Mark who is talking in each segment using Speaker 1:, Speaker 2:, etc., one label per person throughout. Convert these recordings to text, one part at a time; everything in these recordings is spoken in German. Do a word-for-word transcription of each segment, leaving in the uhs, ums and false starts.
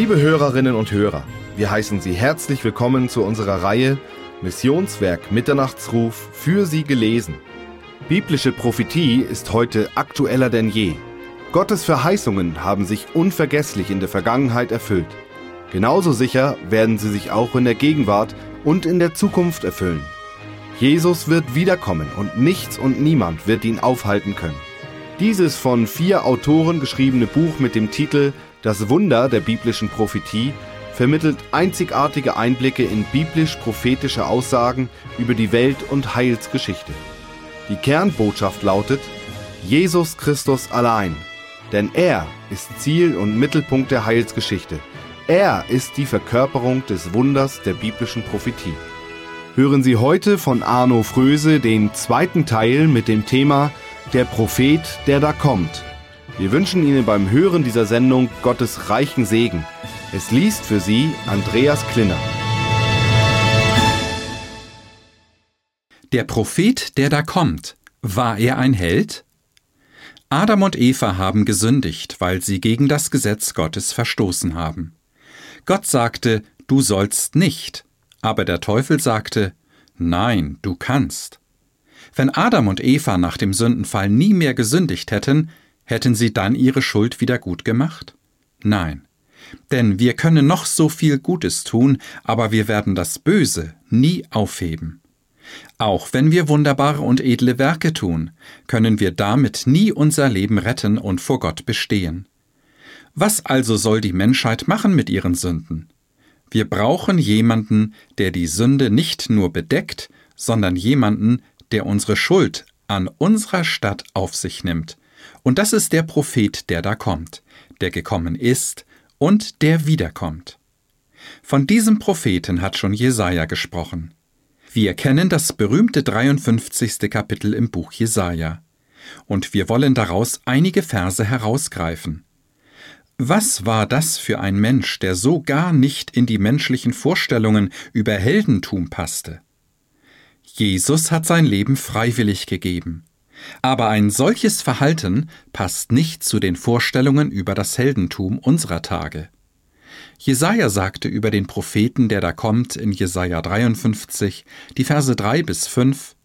Speaker 1: Liebe Hörerinnen und Hörer, wir heißen Sie herzlich willkommen zu unserer Reihe Missionswerk Mitternachtsruf für Sie gelesen. Biblische Prophetie ist heute aktueller denn je. Gottes Verheißungen haben sich unvergesslich in der Vergangenheit erfüllt. Genauso sicher werden sie sich auch in der Gegenwart und in der Zukunft erfüllen. Jesus wird wiederkommen und nichts und niemand wird ihn aufhalten können. Dieses von vier Autoren geschriebene Buch mit dem Titel Das Wunder der biblischen Prophetie vermittelt einzigartige Einblicke in biblisch-prophetische Aussagen über die Welt- und Heilsgeschichte. Die Kernbotschaft lautet: Jesus Christus allein, denn er ist Ziel und Mittelpunkt der Heilsgeschichte. Er ist die Verkörperung des Wunders der biblischen Prophetie. Hören Sie heute von Arno Fröse den zweiten Teil mit dem Thema Der Prophet, der da kommt. Wir wünschen Ihnen beim Hören dieser Sendung Gottes reichen Segen. Es liest für Sie Andreas Klinner.
Speaker 2: Der Prophet, der da kommt, war er ein Held? Adam und Eva haben gesündigt, weil sie gegen das Gesetz Gottes verstoßen haben. Gott sagte, du sollst nicht, aber der Teufel sagte, nein, du kannst. Wenn Adam und Eva nach dem Sündenfall nie mehr gesündigt hätten, hätten sie dann ihre Schuld wieder gut gemacht? Nein. Denn wir können noch so viel Gutes tun, aber wir werden das Böse nie aufheben. Auch wenn wir wunderbare und edle Werke tun, können wir damit nie unser Leben retten und vor Gott bestehen. Was also soll die Menschheit machen mit ihren Sünden? Wir brauchen jemanden, der die Sünde nicht nur bedeckt, sondern jemanden, der unsere Schuld an unserer Stadt auf sich nimmt. Und das ist der Prophet, der da kommt, der gekommen ist und der wiederkommt. Von diesem Propheten hat schon Jesaja gesprochen. Wir kennen das berühmte dreiundfünfzigste Kapitel im Buch Jesaja. Und wir wollen daraus einige Verse herausgreifen. Was war das für ein Mensch, der so gar nicht in die menschlichen Vorstellungen über Heldentum passte? Jesus hat sein Leben freiwillig gegeben. Aber ein solches Verhalten passt nicht zu den Vorstellungen über das Heldentum unserer Tage. Jesaja sagte über den Propheten, der da kommt, in Jesaja dreiundfünfzig, die Verse drei bis fünf: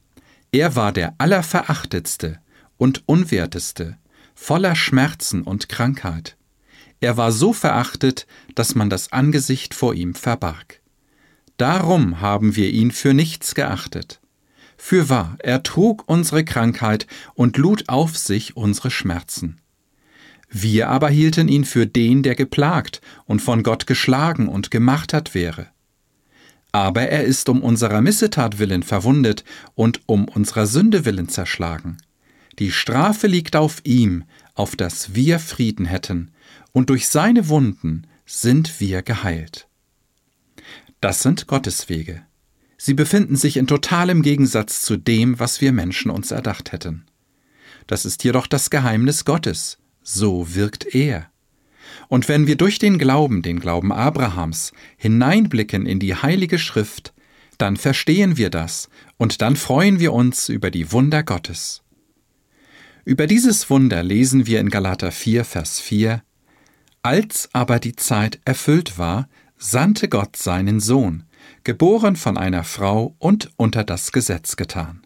Speaker 2: Er war der Allerverachtetste und Unwerteste, voller Schmerzen und Krankheit. Er war so verachtet, dass man das Angesicht vor ihm verbarg. Darum haben wir ihn für nichts geachtet. Fürwahr, er trug unsere Krankheit und lud auf sich unsere Schmerzen. Wir aber hielten ihn für den, der geplagt und von Gott geschlagen und gemartert wäre. Aber er ist um unserer Missetat willen verwundet und um unserer Sünde willen zerschlagen. Die Strafe liegt auf ihm, auf dass wir Frieden hätten, und durch seine Wunden sind wir geheilt. Das sind Gottes Wege. Sie befinden sich in totalem Gegensatz zu dem, was wir Menschen uns erdacht hätten. Das ist jedoch das Geheimnis Gottes. So wirkt er. Und wenn wir durch den Glauben, den Glauben Abrahams, hineinblicken in die Heilige Schrift, dann verstehen wir das und dann freuen wir uns über die Wunder Gottes. Über dieses Wunder lesen wir in Galater vier, Vers vier: Als aber die Zeit erfüllt war, sandte Gott seinen Sohn, geboren von einer Frau und unter das Gesetz getan.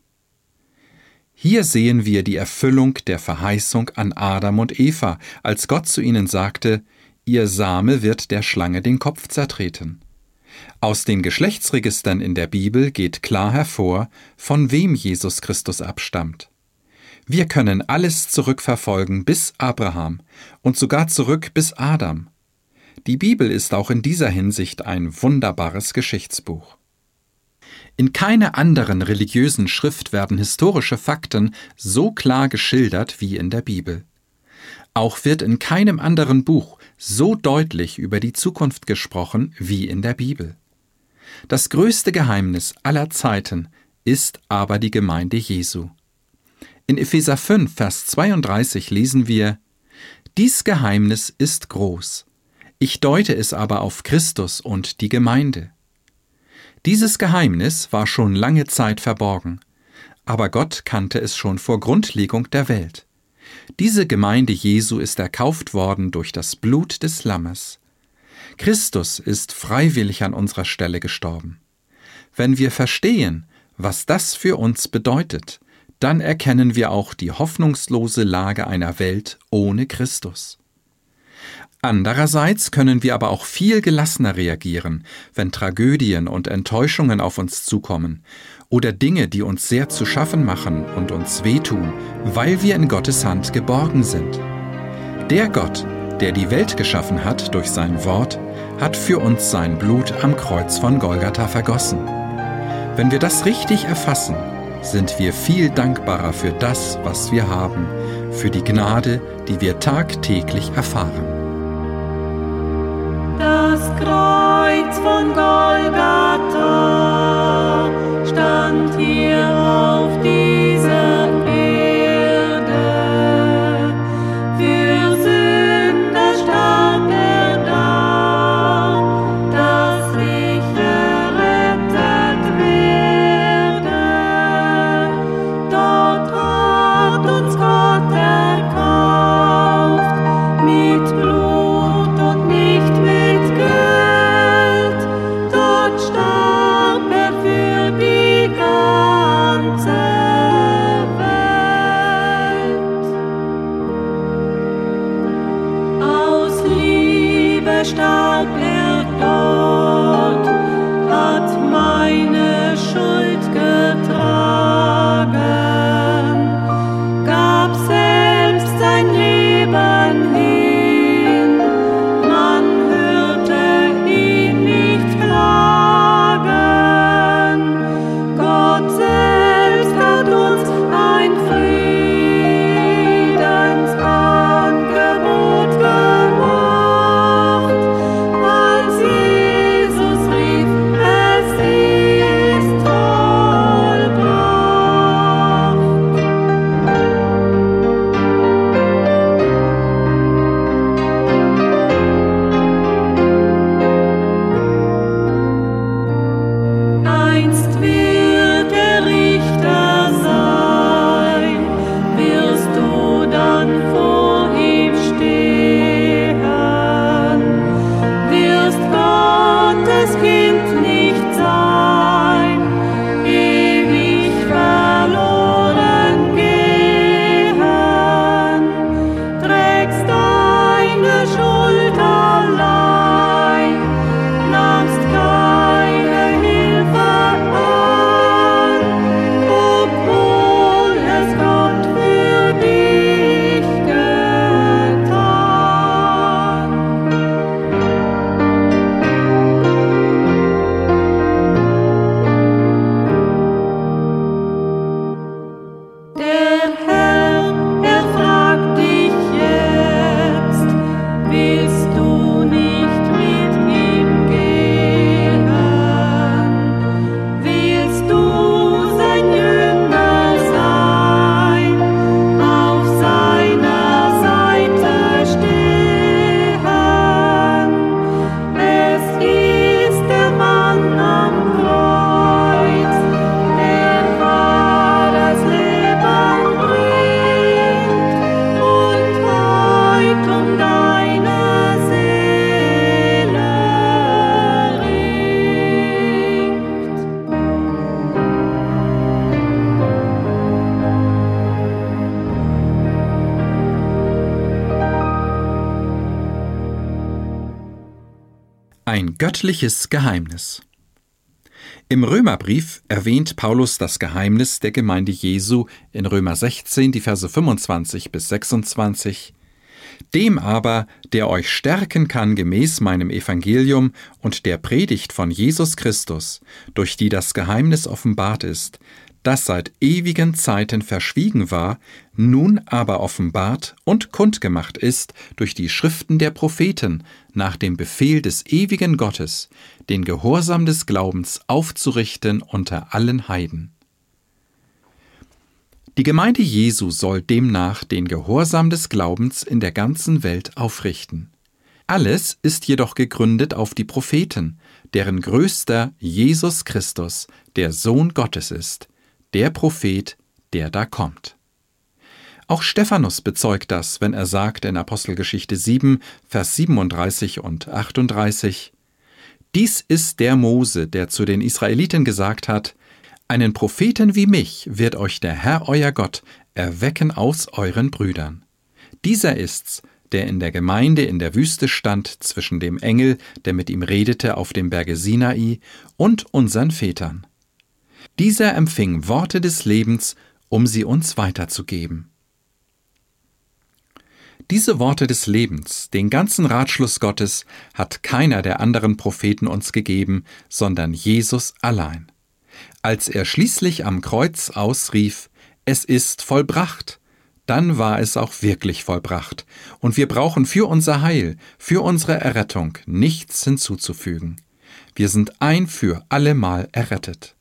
Speaker 2: Hier sehen wir die Erfüllung der Verheißung an Adam und Eva, als Gott zu ihnen sagte, ihr Same wird der Schlange den Kopf zertreten. Aus den Geschlechtsregistern in der Bibel geht klar hervor, von wem Jesus Christus abstammt. Wir können alles zurückverfolgen bis Abraham und sogar zurück bis Adam. Die Bibel ist auch in dieser Hinsicht ein wunderbares Geschichtsbuch. In keiner anderen religiösen Schrift werden historische Fakten so klar geschildert wie in der Bibel. Auch wird in keinem anderen Buch so deutlich über die Zukunft gesprochen wie in der Bibel. Das größte Geheimnis aller Zeiten ist aber die Gemeinde Jesu. In Epheser fünf, Vers zweiunddreißig lesen wir: Dies Geheimnis ist groß. Ich deute es aber auf Christus und die Gemeinde. Dieses Geheimnis war schon lange Zeit verborgen, aber Gott kannte es schon vor Grundlegung der Welt. Diese Gemeinde Jesu ist erkauft worden durch das Blut des Lammes. Christus ist freiwillig an unserer Stelle gestorben. Wenn wir verstehen, was das für uns bedeutet, dann erkennen wir auch die hoffnungslose Lage einer Welt ohne Christus. Andererseits können wir aber auch viel gelassener reagieren, wenn Tragödien und Enttäuschungen auf uns zukommen oder Dinge, die uns sehr zu schaffen machen und uns wehtun, weil wir in Gottes Hand geborgen sind. Der Gott, der die Welt geschaffen hat durch sein Wort, hat für uns sein Blut am Kreuz von Golgatha vergossen. Wenn wir das richtig erfassen, sind wir viel dankbarer für das, was wir haben, für die Gnade, die wir tagtäglich erfahren.
Speaker 3: Das Kreuz von Golgatha stand hier auf dieser Erde. Für Sünder starb er da, dass ich errettet werde. Dort hat uns Gott erkauft, mit Blut und nicht mit Geld. Dort starb er für die ganze Welt. Aus Liebe starb er dort, hat meine Schuld getragen, gab selbst sein Leben hin. Man hörte ihn nicht klagen. Gott selbst hat uns ein Friedensangebot gemacht, als Jesus rief, es ist vollbracht. Einst wird der Richter sein, wirst du dann vor ihm stehen, wirst Gottes Kind nicht sein, ewig verloren gehen, trägst deine Schuld allein, nahmst keine Hilfe an, obwohl es Gott für dich getan. Der Herr, er fragt dich jetzt, willst du nicht mit ihm gehen? Willst du sein Jünger sein, auf seiner Seite stehen? Es ist der Mann am Kreuz, der wahres Leben bringt und heut um deine Seele ringt.
Speaker 2: Ein göttliches Geheimnis. Im Römerbrief erwähnt Paulus das Geheimnis der Gemeinde Jesu in Römer sechzehn, die Verse fünfundzwanzig bis sechsundzwanzig. Dem aber, der euch stärken kann gemäß meinem Evangelium und der Predigt von Jesus Christus, durch die das Geheimnis offenbart ist, das seit ewigen Zeiten verschwiegen war, nun aber offenbart und kundgemacht ist durch die Schriften der Propheten, nach dem Befehl des ewigen Gottes, den Gehorsam des Glaubens aufzurichten unter allen Heiden. Die Gemeinde Jesu soll demnach den Gehorsam des Glaubens in der ganzen Welt aufrichten. Alles ist jedoch gegründet auf die Propheten, deren größter Jesus Christus, der Sohn Gottes ist, der Prophet, der da kommt. Auch Stephanus bezeugt das, wenn er sagt in Apostelgeschichte sieben, Vers siebenunddreißig und achtunddreißig: Dies ist der Mose, der zu den Israeliten gesagt hat: Einen Propheten wie mich wird euch der Herr euer Gott erwecken aus euren Brüdern. Dieser ist's, der in der Gemeinde in der Wüste stand zwischen dem Engel, der mit ihm redete auf dem Berge Sinai, und unseren Vätern. Dieser empfing Worte des Lebens, um sie uns weiterzugeben. Diese Worte des Lebens, den ganzen Ratschluss Gottes, hat keiner der anderen Propheten uns gegeben, sondern Jesus allein. Als er schließlich am Kreuz ausrief: Es ist vollbracht, dann war es auch wirklich vollbracht, und wir brauchen für unser Heil, für unsere Errettung nichts hinzuzufügen. Wir sind ein für allemal errettet.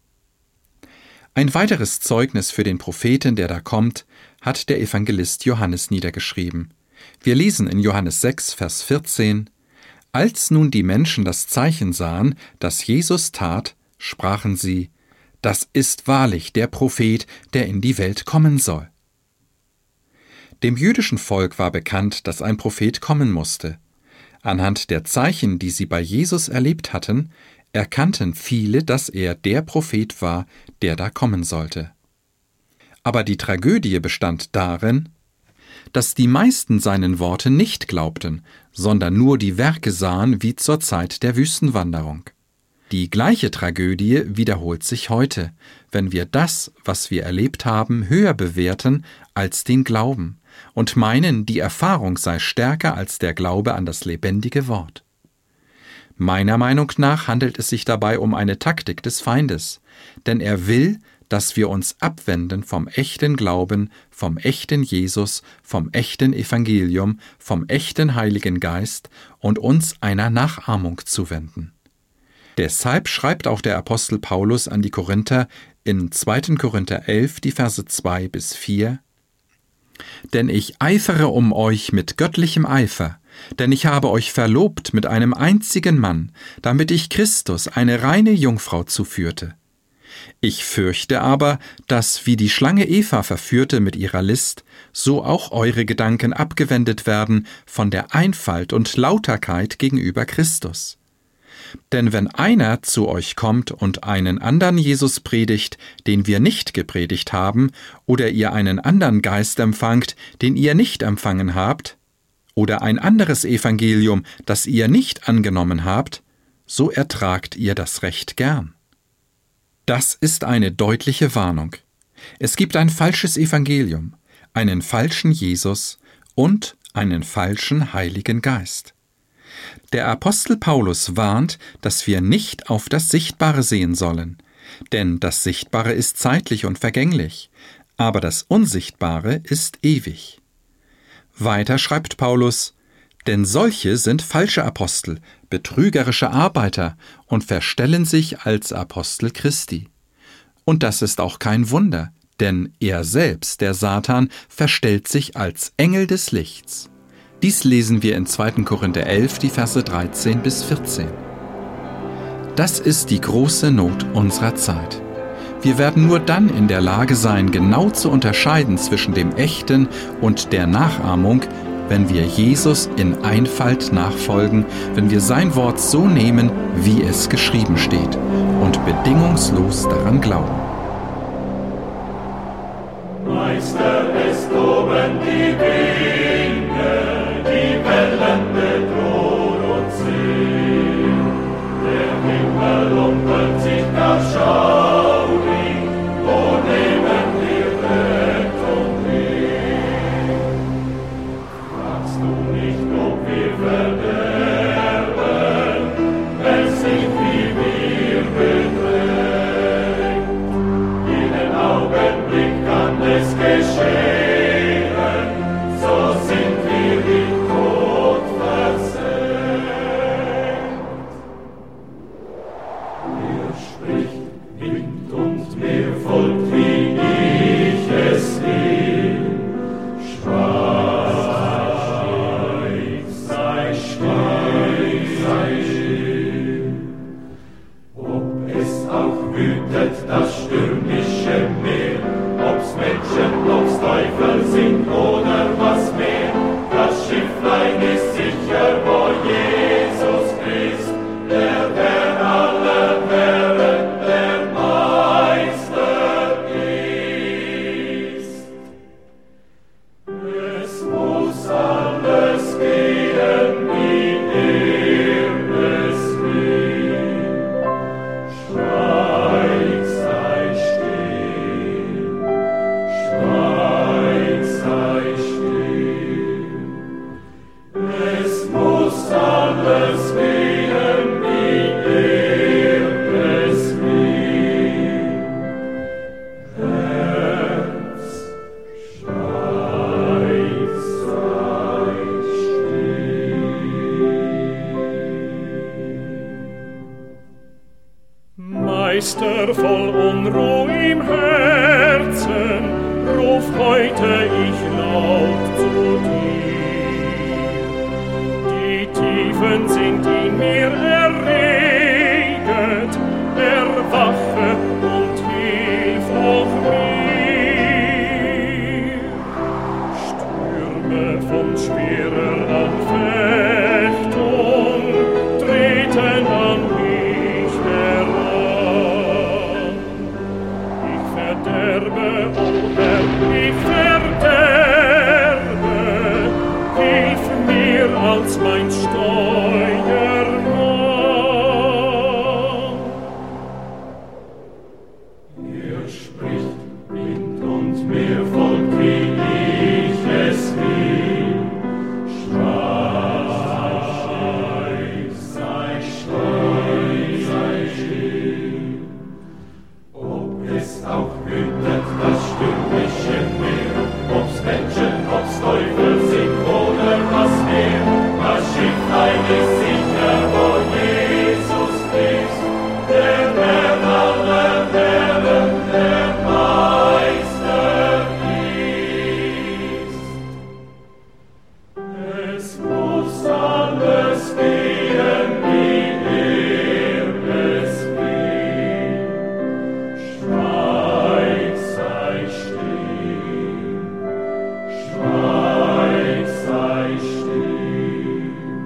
Speaker 2: Ein weiteres Zeugnis für den Propheten, der da kommt, hat der Evangelist Johannes niedergeschrieben. Wir lesen in Johannes sechs, Vers vierzehn: Als nun die Menschen das Zeichen sahen, das Jesus tat, sprachen sie: Das ist wahrlich der Prophet, der in die Welt kommen soll. Dem jüdischen Volk war bekannt, dass ein Prophet kommen musste. Anhand der Zeichen, die sie bei Jesus erlebt hatten, erkannten viele, dass er der Prophet war, der da kommen sollte. Aber die Tragödie bestand darin, dass die meisten seinen Worten nicht glaubten, sondern nur die Werke sahen wie zur Zeit der Wüstenwanderung. Die gleiche Tragödie wiederholt sich heute, wenn wir das, was wir erlebt haben, höher bewerten als den Glauben und meinen, die Erfahrung sei stärker als der Glaube an das lebendige Wort. Meiner Meinung nach handelt es sich dabei um eine Taktik des Feindes, denn er will, dass wir uns abwenden vom echten Glauben, vom echten Jesus, vom echten Evangelium, vom echten Heiligen Geist und uns einer Nachahmung zuwenden. Deshalb schreibt auch der Apostel Paulus an die Korinther in zweiten Korinther elf, die Verse zwei bis vier: Denn ich eifere um euch mit göttlichem Eifer, denn ich habe euch verlobt mit einem einzigen Mann, damit ich Christus, eine reine Jungfrau, zuführte. Ich fürchte aber, dass, wie die Schlange Eva verführte mit ihrer List, so auch eure Gedanken abgewendet werden von der Einfalt und Lauterkeit gegenüber Christus. Denn wenn einer zu euch kommt und einen anderen Jesus predigt, den wir nicht gepredigt haben, oder ihr einen anderen Geist empfangt, den ihr nicht empfangen habt, oder ein anderes Evangelium, das ihr nicht angenommen habt, so ertragt ihr das recht gern. Das ist eine deutliche Warnung. Es gibt ein falsches Evangelium, einen falschen Jesus und einen falschen Heiligen Geist. Der Apostel Paulus warnt, dass wir nicht auf das Sichtbare sehen sollen, denn das Sichtbare ist zeitlich und vergänglich, aber das Unsichtbare ist ewig. Weiter schreibt Paulus: Denn solche sind falsche Apostel, betrügerische Arbeiter und verstellen sich als Apostel Christi. Und das ist auch kein Wunder, denn er selbst, der Satan, verstellt sich als Engel des Lichts. Dies lesen wir in zweiten Korinther elf, die Verse dreizehn bis vierzehn. Das ist die große Not unserer Zeit. Wir werden nur dann in der Lage sein, genau zu unterscheiden zwischen dem Echten und der Nachahmung, wenn wir Jesus in Einfalt nachfolgen, wenn wir sein Wort so nehmen, wie es geschrieben steht, und bedingungslos daran glauben.
Speaker 3: Meister, es toben die Winde, die Wellen bedrohen uns sehr. Der Himmel umwölbt sich gar schaurig, wo nehmen wir Rettung her? Fragst du nicht, ob wir verderben, wenn's nicht wie wir bedrängt? Jeden Augenblick kann es geschehen, so sind wir im Tod versenkt. Er spricht, winkt und mir folgt, wie ich es will. Schweig, sei still, sei still. Ob es auch wütet das stürmische Meer, ob's Menschen, ob's Teufel sind, Herzen, ruf heute ich laut zu dir. Die Tiefen sind in mir erreget, erwache und hilf auch mir. Stürme von schwerer Anfechtung treten an mich heran. Ich verderbe, oder ich verderbe, hilf mir als mein Steuermann. Er spricht, Wind und Meer folgt, wie ich es will. Schweig, sei still, sei still. Ob es auch wütet, das stürmische Meer, ob's Menschen, ob's Teufel sind oder was mehr, das Schifflein ist sicher, wo Jesus ist, der Herr aller Herren, der Meister ist. Es muss alles gehen, wie er es will. Schweig, sei still. Schweig, sei still.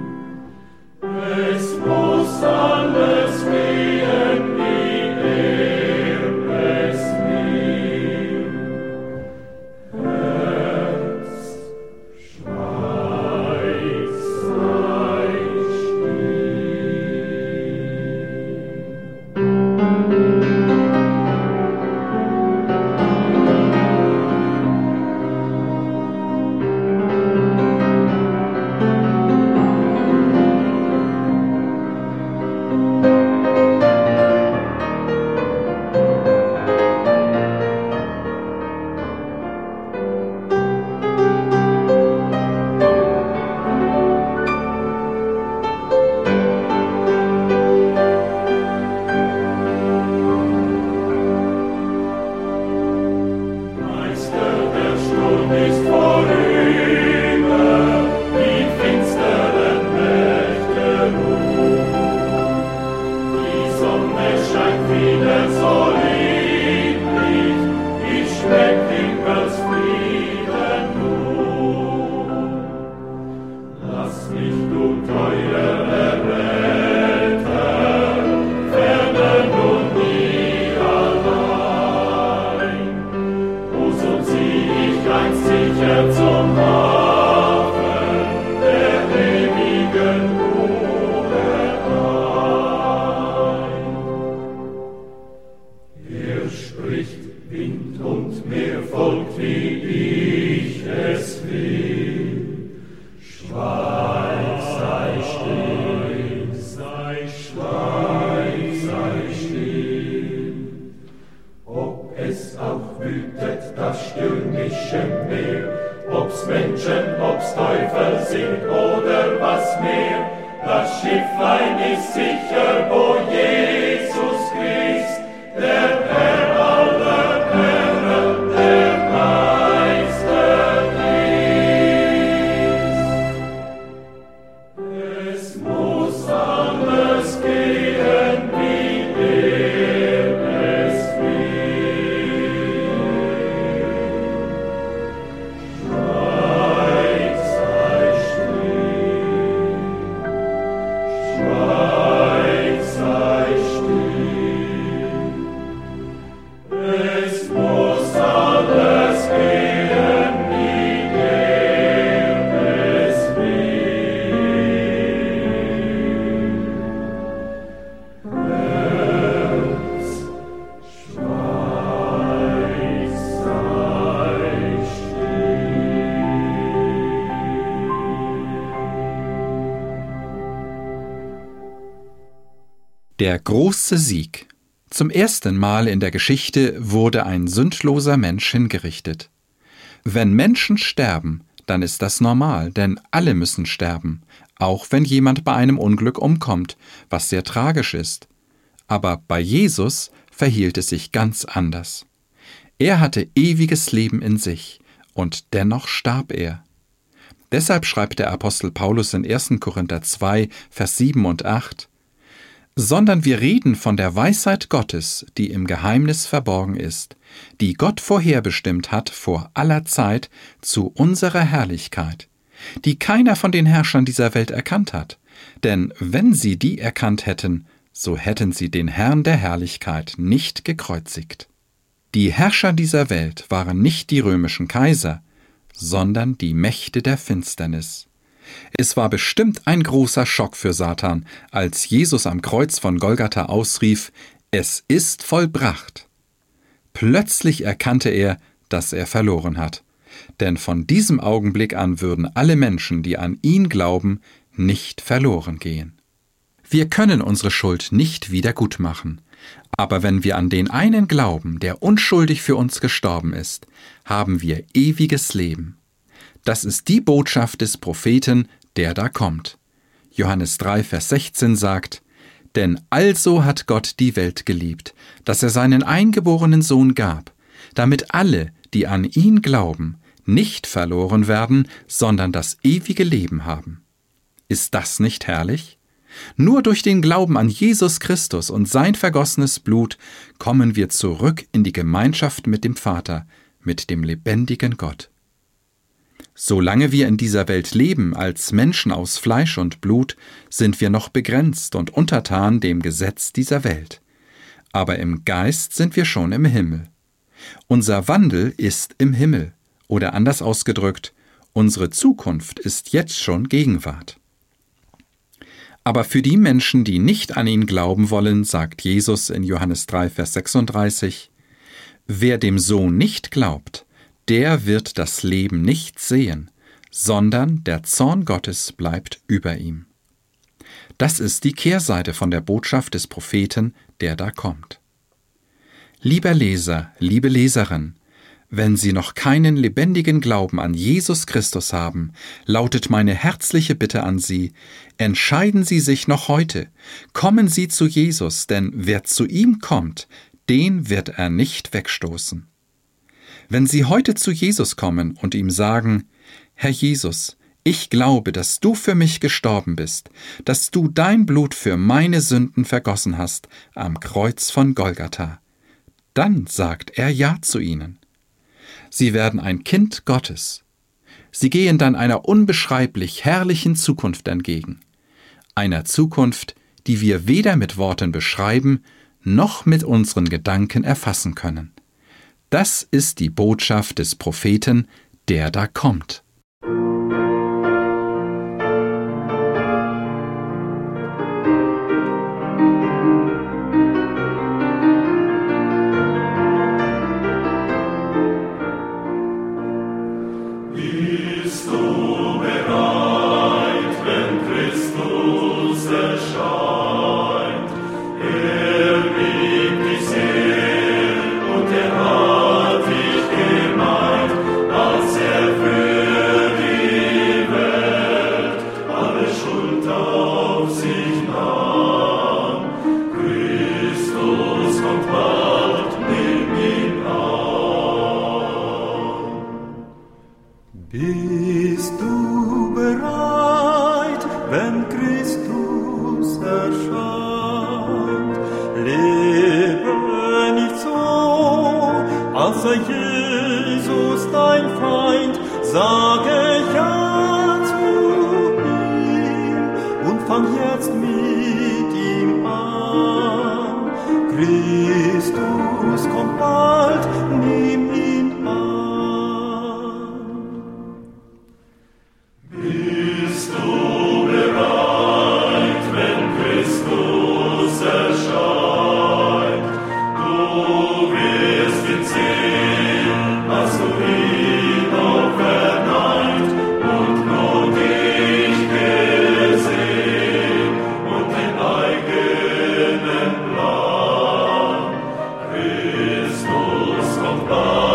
Speaker 3: Es muss alles gehen, wie er es will. Herz, schweig, sei Meister, der Sturm ist vorüber, die finsteren Mächte ruhen. Die Sonne scheint wieder so lieblich, ich schmeck Himmels Frieden nun. Lass mich, du teurer Erretter, ferne nun nie allein. O, so zieh ich einst sicher zum Hafen der ewigen Ruhe ein. Er spricht, Wind und Meer folgt, wie ich es will. Schweig, sei still, sei schweig, sei still. Ob es auch wütet, das stürmische Meer, ob's Menschen, ob's Teufel sind oder was mehr, das Schifflein ist sicher, wo Jesus Christ, der Herr aller Herren, der Meister ist. Es muss alles gehen, wie er es will. Schweig, sei still. Schweig, sei still. Es muss alles gehen, wie er es will. Herz, schweig, sei still.
Speaker 2: Der große Sieg. Zum ersten Mal in der Geschichte wurde ein sündloser Mensch hingerichtet. Wenn Menschen sterben, dann ist das normal, denn alle müssen sterben, auch wenn jemand bei einem Unglück umkommt, was sehr tragisch ist. Aber bei Jesus verhielt es sich ganz anders. Er hatte ewiges Leben in sich, und dennoch starb er. Deshalb schreibt der Apostel Paulus in erster Korinther zwei, Vers sieben und acht: Sondern wir reden von der Weisheit Gottes, die im Geheimnis verborgen ist, die Gott vorherbestimmt hat vor aller Zeit zu unserer Herrlichkeit, die keiner von den Herrschern dieser Welt erkannt hat. Denn wenn sie die erkannt hätten, so hätten sie den Herrn der Herrlichkeit nicht gekreuzigt. Die Herrscher dieser Welt waren nicht die römischen Kaiser, sondern die Mächte der Finsternis. Es war bestimmt ein großer Schock für Satan, als Jesus am Kreuz von Golgatha ausrief: Es ist vollbracht. Plötzlich erkannte er, dass er verloren hat. Denn von diesem Augenblick an würden alle Menschen, die an ihn glauben, nicht verloren gehen. Wir können unsere Schuld nicht wieder gutmachen. Aber wenn wir an den einen glauben, der unschuldig für uns gestorben ist, haben wir ewiges Leben. Das ist die Botschaft des Propheten, der da kommt. Johannes drei, Vers sechzehn sagt: Denn also hat Gott die Welt geliebt, dass er seinen eingeborenen Sohn gab, damit alle, die an ihn glauben, nicht verloren werden, sondern das ewige Leben haben. Ist das nicht herrlich? Nur durch den Glauben an Jesus Christus und sein vergossenes Blut kommen wir zurück in die Gemeinschaft mit dem Vater, mit dem lebendigen Gott. Solange wir in dieser Welt leben als Menschen aus Fleisch und Blut, sind wir noch begrenzt und untertan dem Gesetz dieser Welt. Aber im Geist sind wir schon im Himmel. Unser Wandel ist im Himmel, oder anders ausgedrückt, unsere Zukunft ist jetzt schon Gegenwart. Aber für die Menschen, die nicht an ihn glauben wollen, sagt Jesus in Johannes drei, Vers sechsunddreißig: Wer dem Sohn nicht glaubt, der wird das Leben nicht sehen, sondern der Zorn Gottes bleibt über ihm. Das ist die Kehrseite von der Botschaft des Propheten, der da kommt. Lieber Leser, liebe Leserin, wenn Sie noch keinen lebendigen Glauben an Jesus Christus haben, lautet meine herzliche Bitte an Sie: Entscheiden Sie sich noch heute, kommen Sie zu Jesus, denn wer zu ihm kommt, den wird er nicht wegstoßen. Wenn Sie heute zu Jesus kommen und ihm sagen: Herr Jesus, ich glaube, dass du für mich gestorben bist, dass du dein Blut für meine Sünden vergossen hast am Kreuz von Golgatha, dann sagt er Ja zu Ihnen. Sie werden ein Kind Gottes. Sie gehen dann einer unbeschreiblich herrlichen Zukunft entgegen. Einer Zukunft, die wir weder mit Worten beschreiben, noch mit unseren Gedanken erfassen können. Das ist die Botschaft des Propheten, der da kommt.
Speaker 3: Bist du bereit, wenn Christus erscheint? Er liebt dich sehr und er hat dich gemeint, als er für die Welt alle Schuld auf sich nahm. Christus kommt bald, nimm ihn an. Bist du bereit, wenn Christus erscheint? Lebe nicht so, als sei Jesus dein Feind. Sage Ja zu ihm und fang jetzt mit ihm an. Christus kommt bald, nimm ihn an. Bist du bereit, wenn Christus erscheint? Du wirst ihn sehen, hast du ihn noch verneint und nur dich gesehen und den eigenen Plan. Christus kommt bald.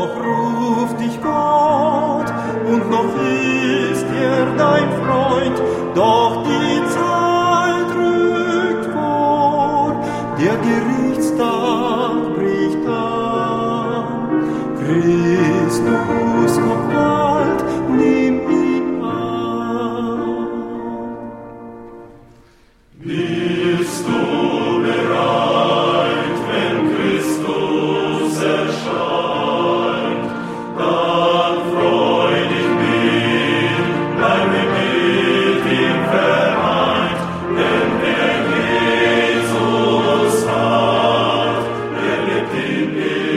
Speaker 4: Noch ruft dich Gott und noch ist er dein Freund, doch die Zeit rückt vor, der Gerichtstag bricht an. Christus kommt bald, nimm ihn an.
Speaker 3: Bist du bereit, wenn Christus erscheint? Dann freu dich mit, bleibe mit ihm vereint, denn wer Jesus hat, der lebt in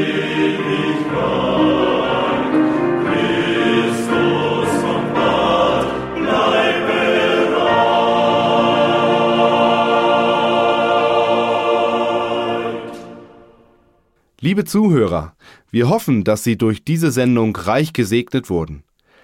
Speaker 3: Ewigkeit. Christus kommt bald, bleib bereit.
Speaker 1: Liebe Zuhörer, wir hoffen, dass Sie durch diese Sendung reich gesegnet wurden.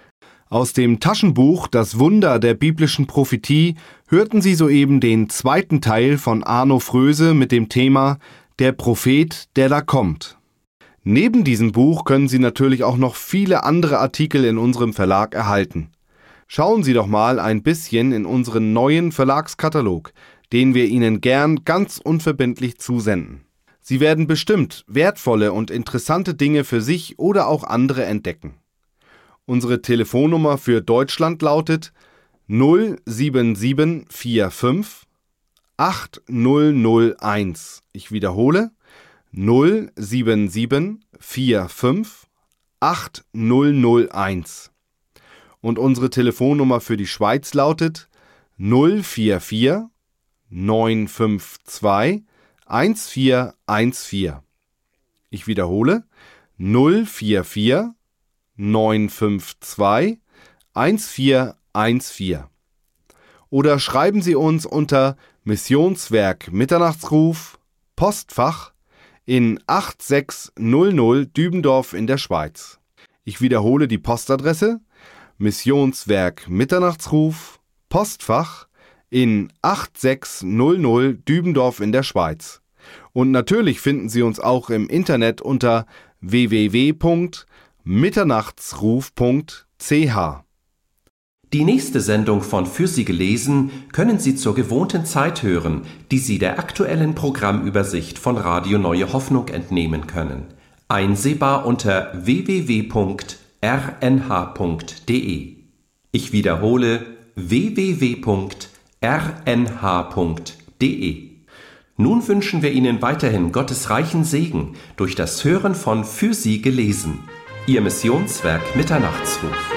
Speaker 1: Aus dem Taschenbuch Das Wunder der biblischen Prophetie hörten Sie soeben den zweiten Teil von Arno Fröse mit dem Thema Der Prophet, der da kommt. Neben diesem Buch können Sie natürlich auch noch viele andere Artikel in unserem Verlag erhalten. Schauen Sie doch mal ein bisschen in unseren neuen Verlagskatalog, den wir Ihnen gern ganz unverbindlich zusenden. Sie werden bestimmt wertvolle und interessante Dinge für sich oder auch andere entdecken. Unsere Telefonnummer für Deutschland lautet null sieben sieben vier fünf acht null null eins. Ich wiederhole null sieben sieben vier fünf acht null null eins. Und unsere Telefonnummer für die Schweiz lautet null vier vier neun fünf zwei eins vier eins vier. Ich wiederhole null vier vier neun fünf zwei eins vier eins vier. Oder schreiben Sie uns unter Missionswerk Mitternachtsruf, Postfach in acht sechs null null Dübendorf in der Schweiz. Ich wiederhole die Postadresse: Missionswerk Mitternachtsruf, Postfach in acht sechs null null Dübendorf in der Schweiz. Und natürlich finden Sie uns auch im Internet unter w w w punkt mitternachtsruf punkt c h.
Speaker 5: Die nächste Sendung von Für Sie gelesen können Sie zur gewohnten Zeit hören, die Sie der aktuellen Programmübersicht von Radio Neue Hoffnung entnehmen können. Einsehbar unter w w w punkt r n h punkt d e. Ich wiederhole w w w punkt r n h punkt d e. Nun wünschen wir Ihnen weiterhin Gottes reichen Segen durch das Hören von Für Sie gelesen. Ihr Missionswerk Mitternachtsruf.